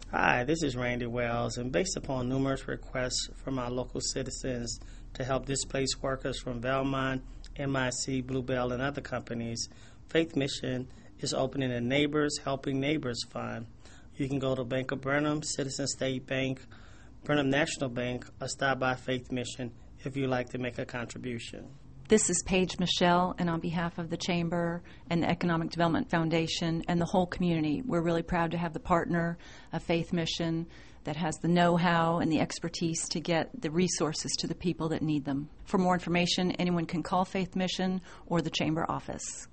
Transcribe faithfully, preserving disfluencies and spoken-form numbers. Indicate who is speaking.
Speaker 1: Hi, this is Randy Wells, and based upon numerous requests from our local citizens to help displaced workers from Valmont, M I C, Bluebell, and other companies, Faith Mission is opening a Neighbors Helping Neighbors Fund. You can go to Bank of Burnham, Citizen State Bank, Burnham National Bank, or stop by Faith Mission if you'd like to make a contribution.
Speaker 2: This is Paige Michelle, and on behalf of the Chamber and the Economic Development Foundation and the whole community, we're really proud to have the partner of Faith Mission that has the know-how and the expertise to get the resources to the people that need them. For more information, anyone can call Faith Mission or the Chamber office.